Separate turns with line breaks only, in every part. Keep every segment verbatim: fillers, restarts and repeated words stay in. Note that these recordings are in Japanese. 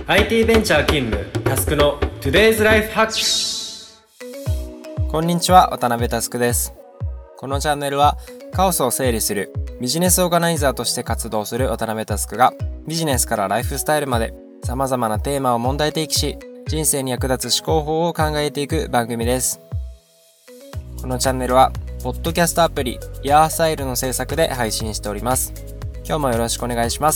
アイティー ベンチャー勤務タスクの Today's Life Hack。
こんにちは、渡辺タスクです。このチャンネルはカオスを整理するビジネスオーガナイザーとして活動する渡辺タスクがビジネスからライフスタイルまで様々なテーマを問題提起し、人生に役立つ思考法を考えていく番組です。このチャンネルはポッドキャストアプリヤースタイルの制作で配信しております。今日もよろしくお願いします。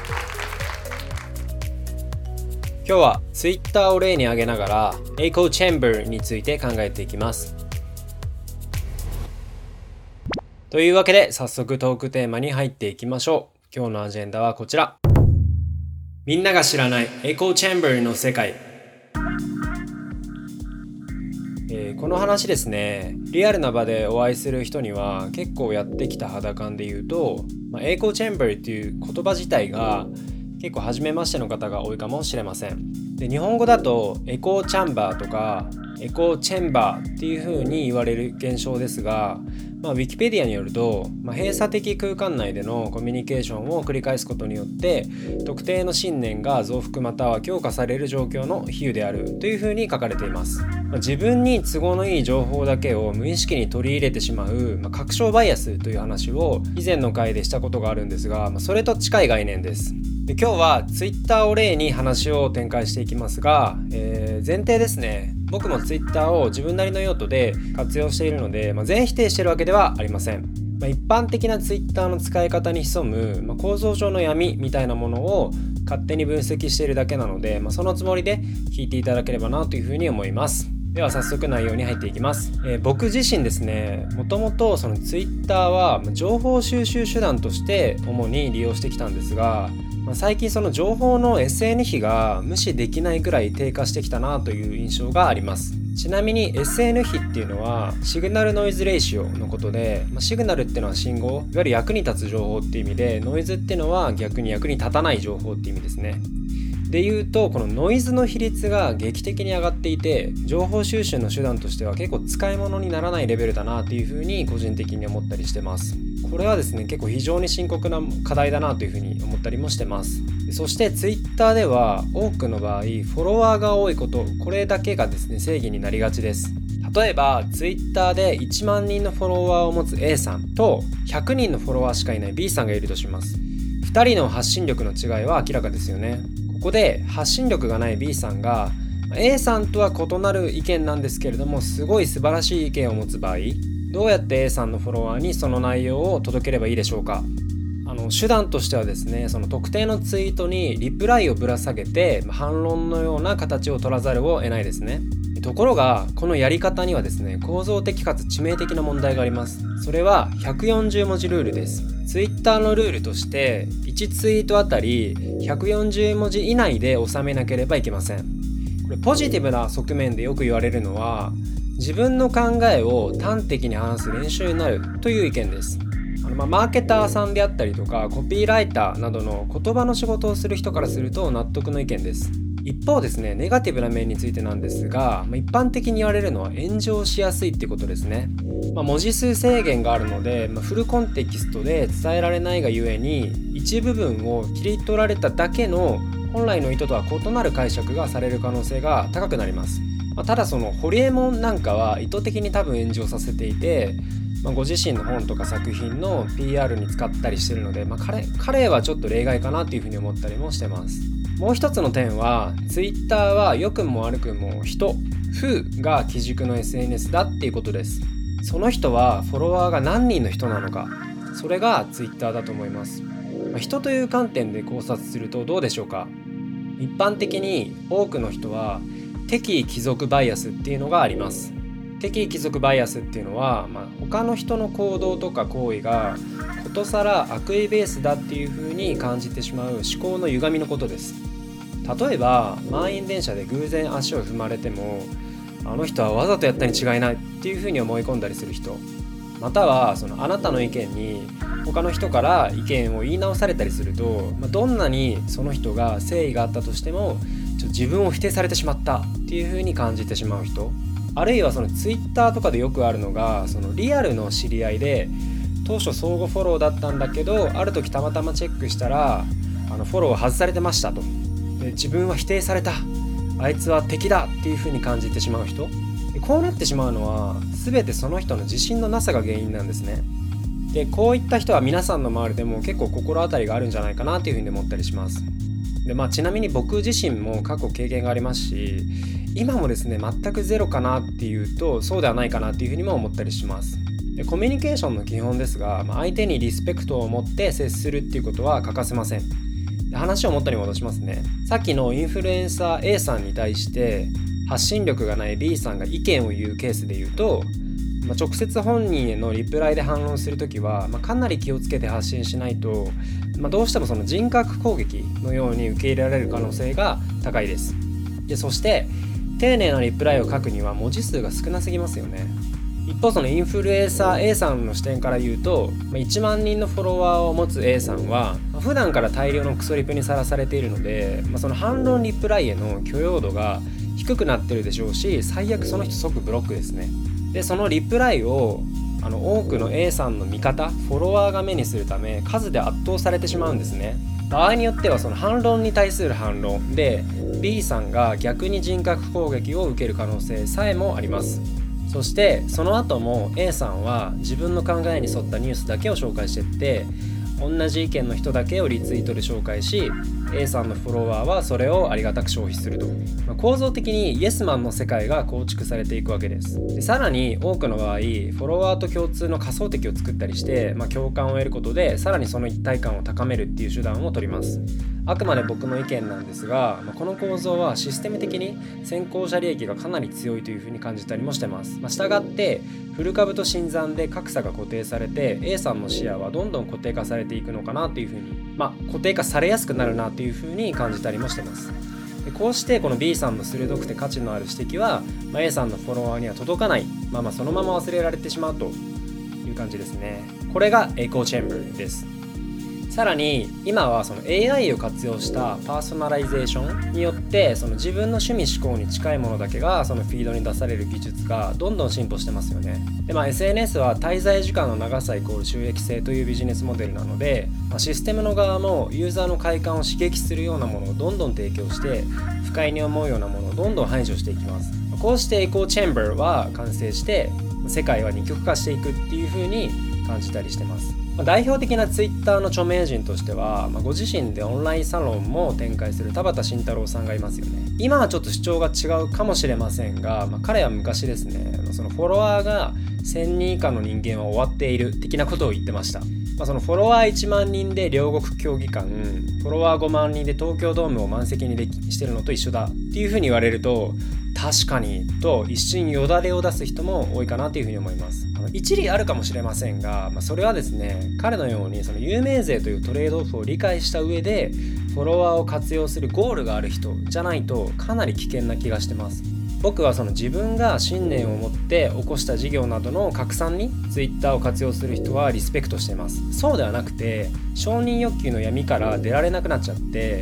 今日は Twitter を例に挙げながらエコーチェンバーについて考えていきます。というわけで早速トークテーマに入っていきましょう。今日のアジェンダはこちら。みんなが知らないエコーチェンバーの世界。えー、この話ですね、リアルな場でお会いする人には結構やってきた肌感で言うと、まあ、エコーチェンバーっていう言葉自体が結構初めましての方が多いかもしれません。で、日本語だとエコーチャンバーとかエコーチェンバーっていう風に言われる現象ですが、まあ、ウィキペディアによると、まあ、閉鎖的空間内でのコミュニケーションを繰り返すことによって特定の信念が増幅または強化される状況の比喩であるという風に書かれています。まあ、自分に都合のいい情報だけを無意識に取り入れてしまう、まあ、確証バイアスという話を以前の回でしたことがあるんですが、まあ、それと近い概念です。で、今日は Twitter を例に話を展開していきますが、えー、前提ですね。僕も Twitter を自分なりの用途で活用しているので、まあ、全否定しているわけではありません。まあ、一般的な Twitter の使い方に潜む、まあ、構造上の闇みたいなものを勝手に分析しているだけなので、まあ、そのつもりで聞いていただければなというふうに思います。では早速内容に入っていきます。えー、僕自身ですね、もともとその Twitter は情報収集手段として主に利用してきたんですが、まあ、最近その情報の エスエヌ 比が無視できないくらい低下してきたなという印象があります。ちなみに エスエヌ 比っていうのはシグナルノイズレーシオのことで、まあ、シグナルっていうのは信号、いわゆる役に立つ情報っていう意味で、ノイズっていうのは逆に役に立たない情報っていう意味ですね。で言うと、このノイズの比率が劇的に上がっていて、情報収集の手段としては結構使い物にならないレベルだなっていうふうに個人的に思ったりしてます。これはですね、結構非常に深刻な課題だなというふうに思ったりもしてます。そして Twitter では多くの場合フォロワーが多いこと、これだけがですね正義になりがちです。例えば Twitter でいちまんにんのフォロワーを持つ A さんとひゃくにんのフォロワーしかいない B さんがいるとします。ふたりの発信力の違いは明らかですよね。ここで発信力がない B さんが A さんとは異なる意見なんですけれども、すごい素晴らしい意見を持つ場合、どうやって A さんのフォロワーにその内容を届ければいいでしょうか。あの手段としてはですね、その特定のツイートにリプライをぶら下げて反論のような形を取らざるを得ないですね。ところがこのやり方にはですね、構造的かつ致命的な問題があります。それはひゃくよんじゅうもじルールです。ツイッターのルールとしていちツイートあたりひゃくよんじゅうもじ以内で収めなければいけません。これポジティブな側面でよく言われるのは、自分の考えを端的に話す練習になるという意見です。あのまあマーケターさんであったりとかコピーライターなどの言葉の仕事をする人からすると納得の意見です。一方ですね、ネガティブな面についてなんですが、まあ、一般的に言われるのは炎上しやすいってことですね。まあ、文字数制限があるので、まあ、フルコンテキストで伝えられないがゆえに一部分を切り取られただけの本来の意図とは異なる解釈がされる可能性が高くなります。まあ、ただそのホリエモンなんかは意図的に多分炎上させていて、まあ、ご自身の本とか作品の ピーアール に使ったりしてるので、まあ、彼, 彼はちょっと例外かなというふうに思ったりもしてます。もう一つの点は Twitter は良くも悪くも人、風が基軸の エスエヌエス だっていうことです。その人はフォロワーが何人の人なのか、それが Twitter だと思います。まあ、人という観点で考察するとどうでしょうか。一般的に多くの人は敵意帰属バイアスっていうのがあります。敵意帰属バイアスっていうのは、まあ、他の人の行動とか行為がことさら悪意ベースだっていう風に感じてしまう思考の歪みのことです。例えば満員電車で偶然足を踏まれても、あの人はわざとやったに違いないっていう風に思い込んだりする人、またはそのあなたの意見に他の人から意見を言い直されたりすると、まあ、どんなにその人が誠意があったとしてもちょ自分を否定されてしまったっていう風に感じてしまう人、あるいはそのツイッターとかでよくあるのが、そのリアルの知り合いで当初相互フォローだったんだけど、ある時たまたまチェックしたらあのフォロー外されてましたとで自分は否定された、あいつは敵だっていう風に感じてしまう人、でこうなってしまうのは全てその人の自信のなさが原因なんですね。でこういった人は皆さんの周りでも結構心当たりがあるんじゃないかなっていう風に思ったりします。で、まあ、ちなみに僕自身も過去経験がありますし、今もですね全くゼロかなっていうとそうではないかなっていう風にも思ったりします。でコミュニケーションの基本ですが、まあ、相手にリスペクトを持って接するっていうことは欠かせません。で話を元に戻しますね。さっきのインフルエンサー A さんに対して発信力がない B さんが意見を言うケースで言うと、まあ、直接本人へのリプライで反論するときは、まあ、かなり気をつけて発信しないと、まあ、どうしてもその人格攻撃のように受け入れられる可能性が高いです。でそして丁寧なリプライを書くには文字数が少なすぎますよね。一方そのインフルエンサー A さんの視点から言うと、いちまんにんのフォロワーを持つ A さんは普段から大量のクソリプにさらされているので、まあ、その反論リプライへの許容度が低くなってるでしょうし、最悪その人即ブロックですね。でそのリプライをあの多くの A さんの味方フォロワーが目にするため数で圧倒されてしまうんですね。場合によってはその反論に対する反論で B さんが逆に人格攻撃を受ける可能性さえもあります。そしてその後も A さんは自分の考えに沿ったニュースだけを紹介していって同じ意見の人だけをリツイートで紹介し A さんのフォロワーはそれをありがたく消費すると、まあ、構造的にイエスマンの世界が構築されていくわけです。でさらに多くの場合フォロワーと共通の仮想敵を作ったりして、まあ、共感を得ることでさらにその一体感を高めるっていう手段を取ります。あくまで僕の意見なんですが、まあ、この構造はシステム的に先行者利益がかなり強いというふうに感じたりもしてます。まあ、したがってフル株と新参で格差が固定されて A さんのシェアはどんどん固定化されていくのかなというふうに、まあ、固定化されやすくなるなというふうに感じたりもしてます。でこうしてこの B さんの鋭くて価値のある指摘は、まあ、A さんのフォロワーには届かない、まあ、まあそのまま忘れられてしまうという感じですね。これがエコーチェンバーです。さらに今はその エーアイ を活用したパーソナライゼーションによってその自分の趣味思考に近いものだけがそのフィードに出される技術がどんどん進歩してますよね。で、まあ、エスエヌエス は滞在時間の長さイコール収益性というビジネスモデルなので、まあ、システムの側もユーザーの快感を刺激するようなものをどんどん提供して不快に思うようなものをどんどん排除していきます。こうしてエコーチェンバーは完成して世界は二極化していくっていう風に感じたりしてます。代表的なツイッターの著名人としては、まあ、ご自身でオンラインサロンも展開する田畑慎太郎さんがいますよね。今はちょっと主張が違うかもしれませんが、まあ、彼は昔ですね、そのフォロワーがせんにん以下の人間は終わっている的なことを言ってました。まあ、そのフォロワーいちまんにんで両国競技館、フォロワーごまんにんで東京ドームを満席にできしてるのと一緒だっていうふうに言われると、確かにと一瞬よだれを出す人も多いかなというふうに思います。あの一理あるかもしれませんが、まあ、それはですね、彼のようにその有名税というトレードオフを理解した上でフォロワーを活用するゴールがある人じゃないとかなり危険な気がしてます。僕はその自分が信念を持って起こした事業などの拡散に Twitter を活用する人はリスペクトしています。そうではなくて承認欲求の闇から出られなくなっちゃって、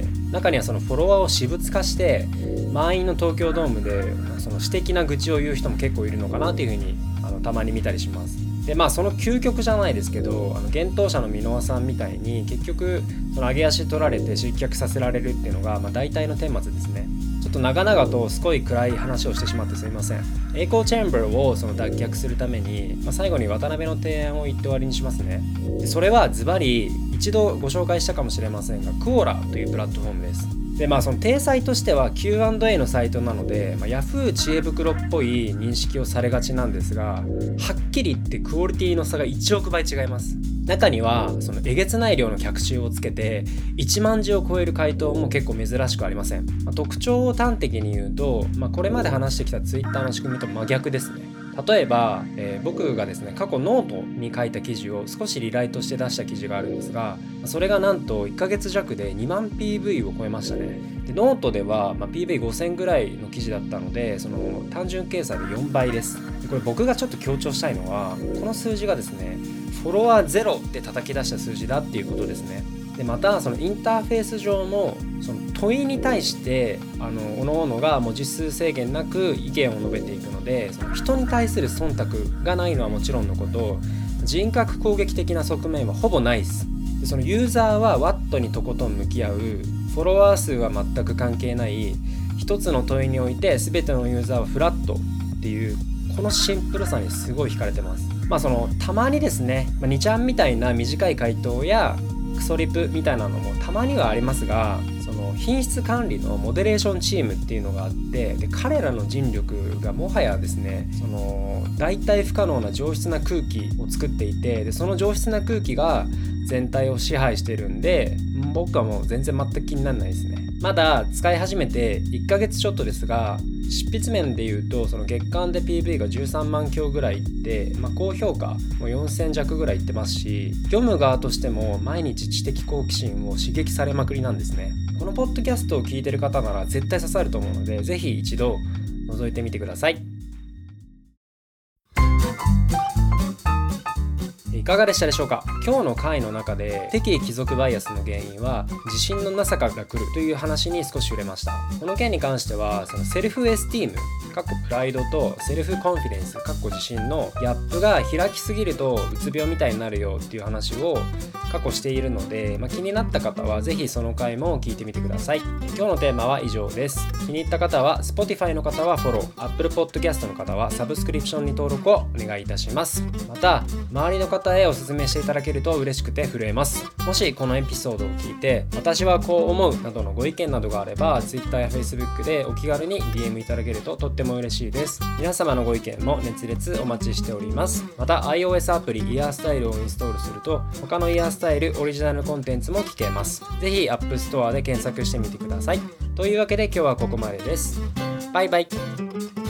中にはそのフォロワーを私物化して満員の東京ドームでその私的な愚痴を言う人も結構いるのかなというふうにあのたまに見たりします。でまあその究極じゃないですけど、あの幻冬舎の箕輪さんみたいに結局その上げ足取られて失脚させられるっていうのが、まあ、大体の顛末ですね。ちょっと長々とすごい暗い話をしてしまってすみません。エコーチェンバーをその脱却するために、まあ、最後に渡辺の提案を言って終わりにしますね。でそれはズバリ一度ご紹介したかもしれませんが、クオラというプラットフォームです。でまあその体裁としては キューアンドエー のサイトなので、まあ、Yahoo 知恵袋っぽい認識をされがちなんですが、はっきり言ってクオリティの差がいちおくばい違います。中にはそのえげつない量の脚注をつけていちまんじを超える回答も結構珍しくありません。まあ、特徴を端的に言うと、まあ、これまで話してきた Twitter の仕組みと真逆ですね。例えば、えー、僕がですね過去ノートに書いた記事を少しリライトして出した記事があるんですが、それがなんといっかげつ弱でにまん ピーブイ を超えましたね。でノートでは、まあ、ピーブイごせん ぐらいの記事だったので、その単純計算でよんばいです。でこれ僕がちょっと強調したいのは、この数字がですねフォロワーゼロで叩き出した数字だっていうことですね。でまたそのインターフェース上もその問いに対してあの各々が文字数制限なく意見を述べていくので、その人に対する忖度がないのはもちろんのこと、人格攻撃的な側面はほぼないです。でそのユーザーはワットにとことん向き合うフォロワー数は全く関係ない一つの問いにおいて全てのユーザーはフラットっていうこのシンプルさにすごい惹かれてます。まあそのたまにですね、まあ、にちゃんみたいな短い回答やクソリプみたいなのもたまにはありますが、その品質管理のモデレーションチームっていうのがあって、で彼らの尽力がもはやですね、その代替不可能な上質な空気を作っていて、でその上質な空気が全体を支配してるんで、僕はもう全然全く気にならないですね。まだ使い始めていっかげつちょっとですが、執筆面でいうとその月間で ピーブイ がじゅうさんまんきょうぐらいいって、まあ、高評価もよんせんじゃくぐらいいってますし、業務側としても毎日知的好奇心を刺激されまくりなんですね。このポッドキャストを聞いてる方なら絶対刺さると思うので、ぜひ一度覗いてみてください。いかがでしたでしょうか。今日の回の中で敵意貴族バイアスの原因は自信のなさから来るという話に少し触れました。この件に関してはそのセルフエスティームプライドとセルフコンフィデンス自信のギャップが開きすぎるとうつ病みたいになるよっていう話を過去しているので、まあ、気になった方はぜひその回も聞いてみてください。今日のテーマは以上です。気に入った方は Spotify の方はフォロー、 Apple Podcast の方はサブスクリプションに登録をお願いいたします。また周りの方へお勧めしていただけると嬉しくて震えます。もしこのエピソードを聞いて私はこう思うなどのご意見などがあれば Twitter や Facebook でお気軽に ディーエム いただけるととっても嬉しいです。皆様のご意見も熱烈お待ちしております。また iOS アプリイヤースタイルをインストールすると他のイヤースタイルオリジナルコンテンツも聞けます。ぜひ App Store で検索してみてください。というわけで今日はここまでです。バイバイ。